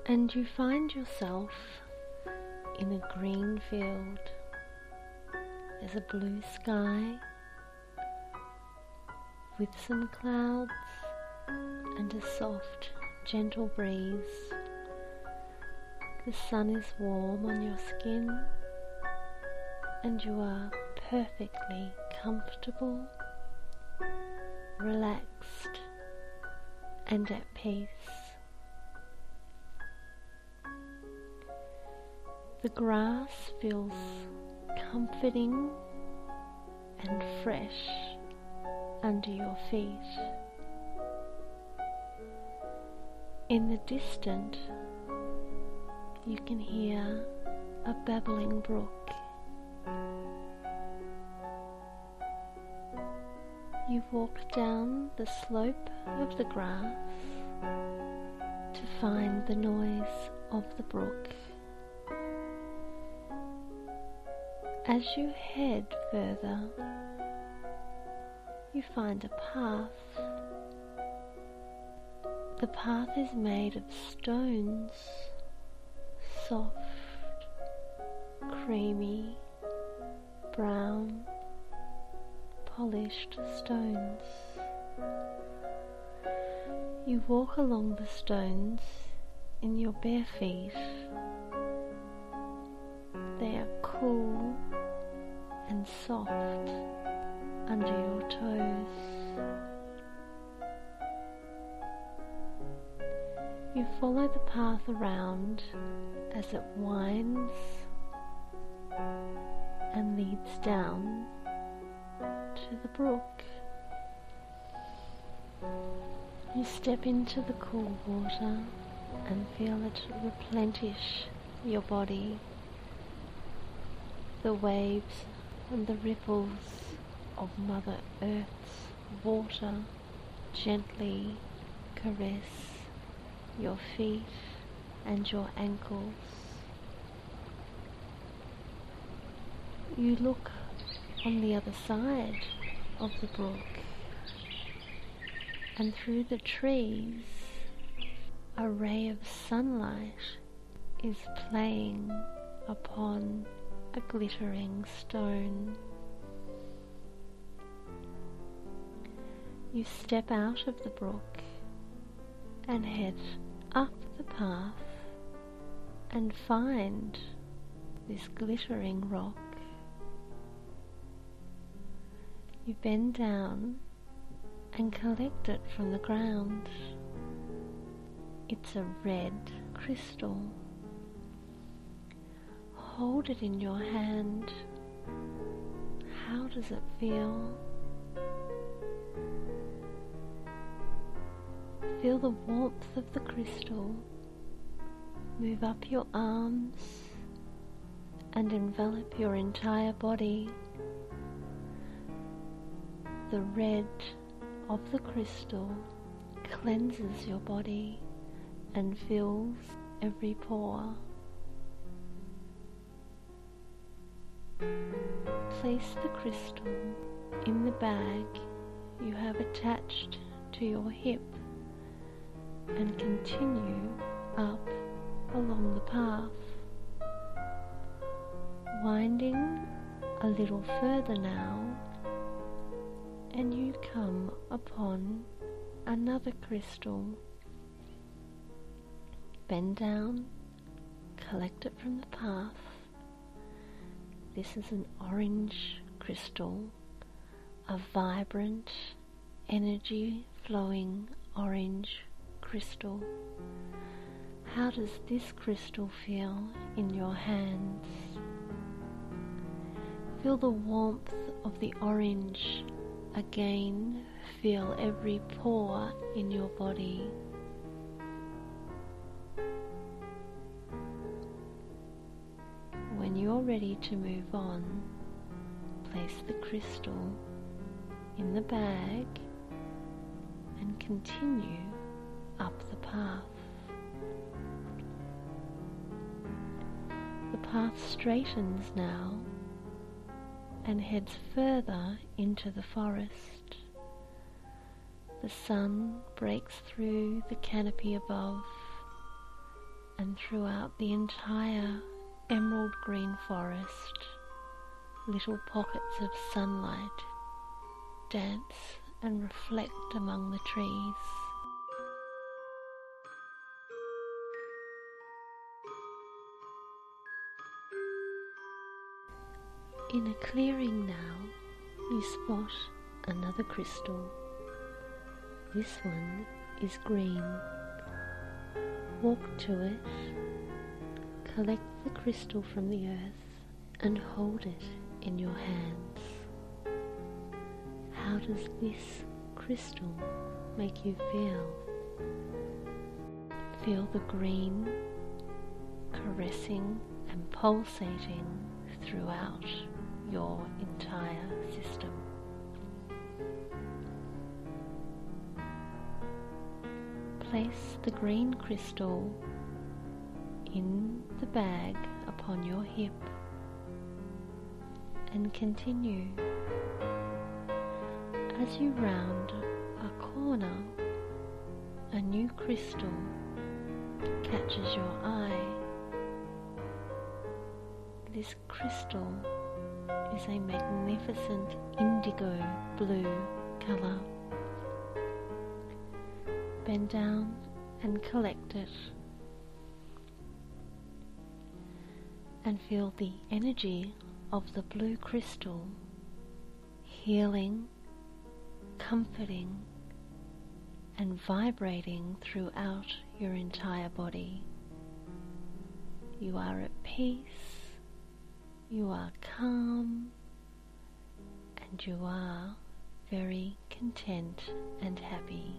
and you find yourself in a green field. There's a blue sky with some clouds and a soft, gentle breeze. The sun is warm on your skin and you are perfectly comfortable, relaxed and at peace. The grass feels comforting and fresh under your feet. In the distance, you can hear a babbling brook. You walk down the slope of the grass to find the noise of the brook. As you head further, you find a path. The path is made of stones, soft, creamy, brown, polished stones. You walk along the stones in your bare feet. They are cool and soft under your toes. You follow the path around as it winds and leads down to the brook. You step into the cool water and feel it replenish your body. The waves and the ripples of Mother Earth's water gently caress your feet and your ankles. You look on the other side of the brook, and through the trees a ray of sunlight is playing upon a glittering stone. You step out of the brook and head up the path and find this glittering rock. You bend down and collect it from the ground. It's a red crystal. Hold it in your hand. How does it feel? Feel the warmth of the crystal move up your arms and envelop your entire body. The red of the crystal cleanses your body and fills every pore. Place the crystal in the bag you have attached to your hip and continue up along the path, winding a little further now, and you come upon another crystal. Bend down, collect it from the path. This is an orange crystal, a vibrant, energy-flowing orange crystal. How does this crystal feel in your hands? Feel the warmth of the orange. Again, feel every pore in your body. When you're ready to move on, place the crystal in the bag and continue up the path. The path straightens now and heads further into the forest. The sun breaks through the canopy above, and throughout the entire emerald green forest, little pockets of sunlight dance and reflect among the trees. In a clearing now, you spot another crystal. This one is green. Walk to it, collect the crystal from the earth and hold it in your hands. How does this crystal make you feel? Feel the green caressing and pulsating throughout your entire system. Place the green crystal in the bag upon your hip and continue. As you round a corner, a new crystal catches your eye. This crystal is a magnificent indigo blue colour. Bend down and collect it and feel the energy of the blue crystal healing, comforting and vibrating throughout your entire body. You are at peace, you are calm, and you are very content and happy.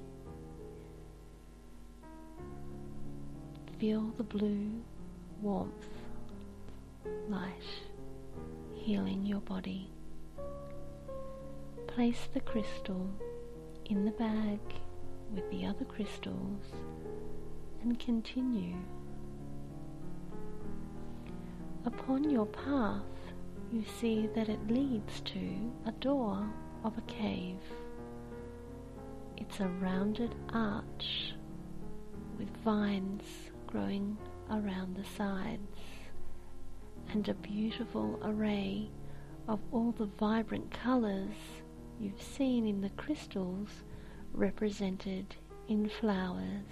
Feel the blue warmth, light, healing your body. Place the crystal in the bag with the other crystals and continue. Upon your path, you see that it leads to a door of a cave. It's a rounded arch with vines growing around the sides and a beautiful array of all the vibrant colours you've seen in the crystals represented in flowers.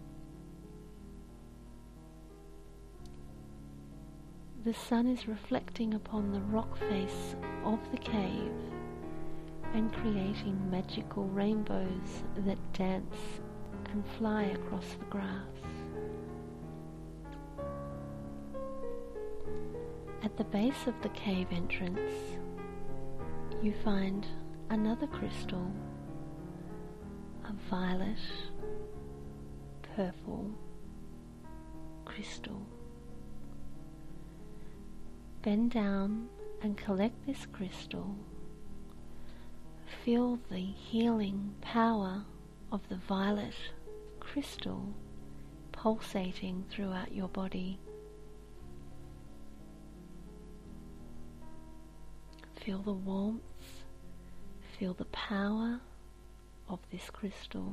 The sun is reflecting upon the rock face of the cave and creating magical rainbows that dance and fly across the grass. At the base of the cave entrance, you find another crystal, a violet purple crystal. Bend down and collect this crystal. Feel the healing power of the violet crystal pulsating throughout your body. Feel the warmth, feel the power of this crystal.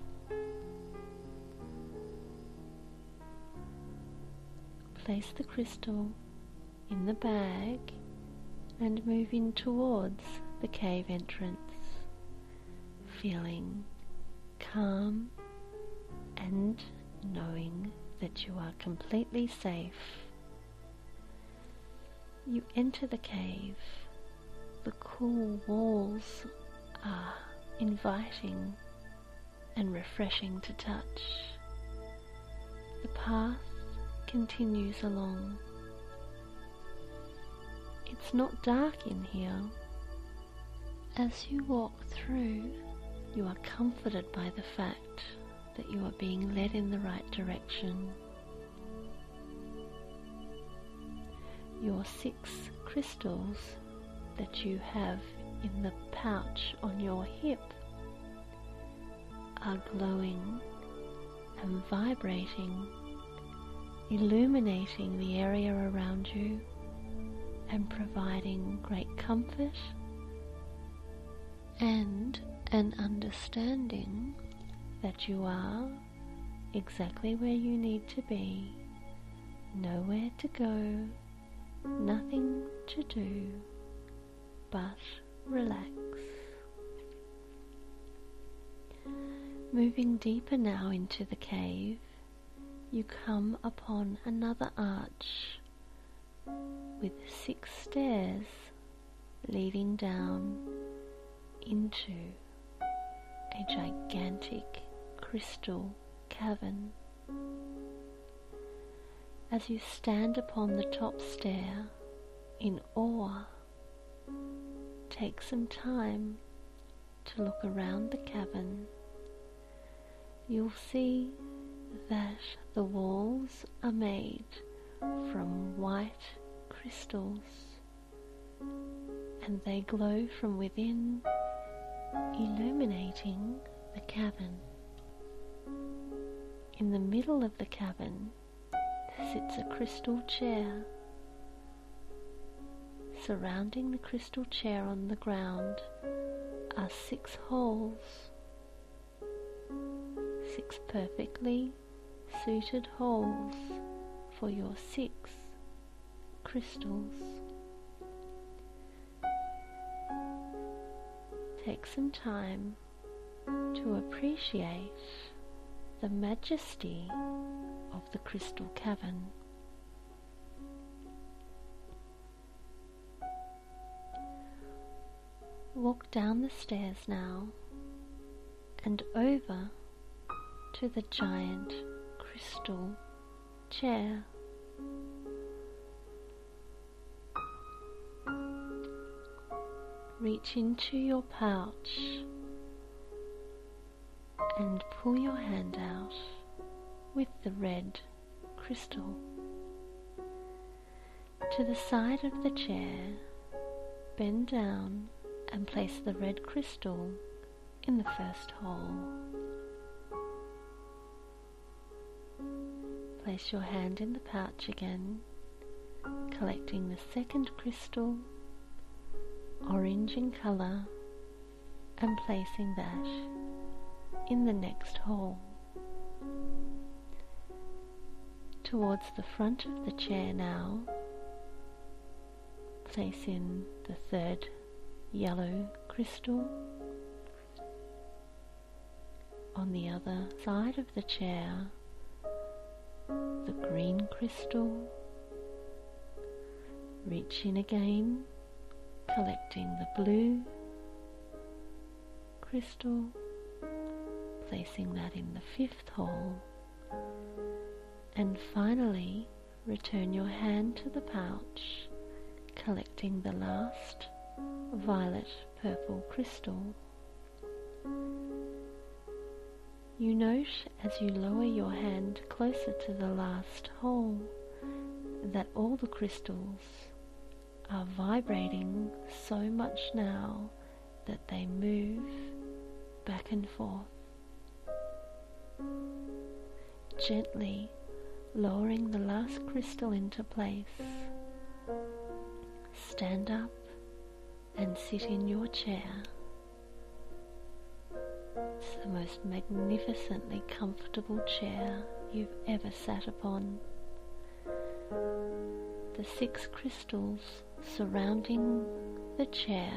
Place the crystal in the bag and move in towards the cave entrance, feeling calm and knowing that you are completely safe. You enter the cave. The cool walls are inviting and refreshing to touch. The path continues along. It's not dark in here. As you walk through, you are comforted by the fact that you are being led in the right direction. Your 6 crystals that you have in the pouch on your hip are glowing and vibrating, illuminating the area around you and providing great comfort and an understanding that you are exactly where you need to be Nowhere to go, nothing to do, but relax. Moving deeper now into the cave, you come upon another arch with 6 stairs leading down into a gigantic crystal cavern. As you stand upon the top stair in awe, take some time to look around the cavern. You'll see that the walls are made from white crystals, and they glow from within, illuminating the cavern. In the middle of the cavern sits a crystal chair. Surrounding the crystal chair on the ground are 6 holes, 6 perfectly suited holes for your 6 crystals. Take some time to appreciate the majesty of the crystal cavern. Walk down the stairs now and over to the giant crystal chair. Reach into your pouch and pull your hand out with the red crystal. To the side of the chair, bend down and place the red crystal in the first hole. Place your hand in the pouch again, collecting the second crystal, orange in colour, and placing that in the next hole. Towards the front of the chair now, place in the third yellow crystal. On the other side of the chair, the green crystal. Reach in again, collecting the blue crystal, placing that in the 5th hole, and finally return your hand to the pouch, collecting the last violet purple crystal. You note as you lower your hand closer to the last hole that all the crystals are vibrating so much now that they move back and forth. Gently lowering the last crystal into place, stand up and sit in your chair. It's the most magnificently comfortable chair you've ever sat upon. The 6 crystals surrounding the chair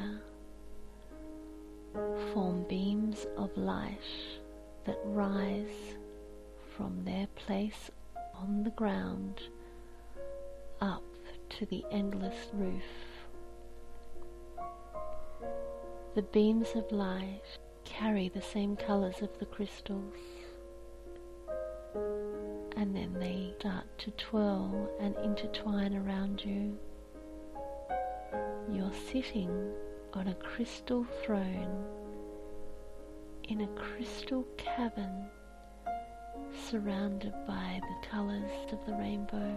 form beams of light that rise from their place on the ground up to the endless roof. The beams of light carry the same colours of the crystals, and then they start to twirl and intertwine around you. You're sitting on a crystal throne in a crystal cavern surrounded by the colours of the rainbow.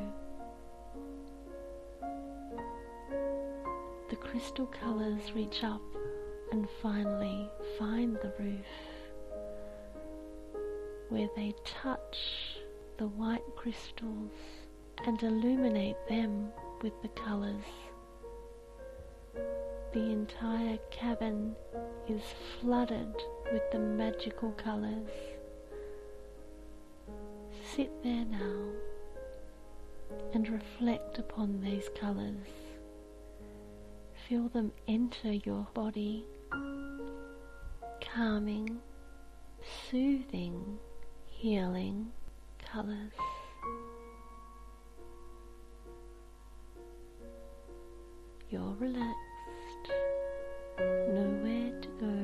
The crystal colours reach up and finally find the roof, where they touch the white crystals and illuminate them with the colours. The entire cavern is flooded with the magical colours. Sit there now and reflect upon these colours. Feel them enter your body, calming, soothing, healing colours. You're relaxed, nowhere to go,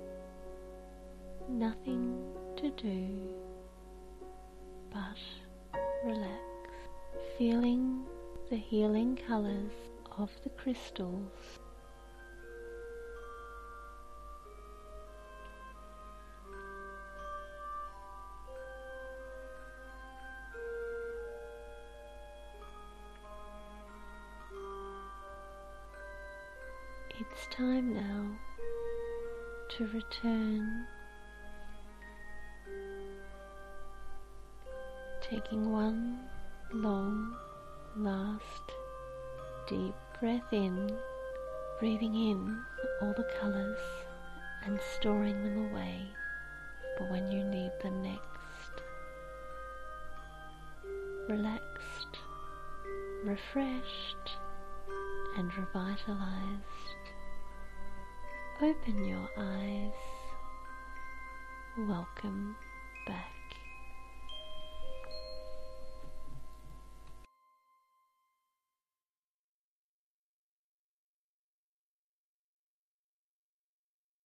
nothing to do but relax, feeling the healing colours of the crystals. It's time now to return, taking one long, last, deep breath in, breathing in all the colours and storing them away for when you need them next. Relaxed, refreshed and revitalized. Open your eyes. Welcome back.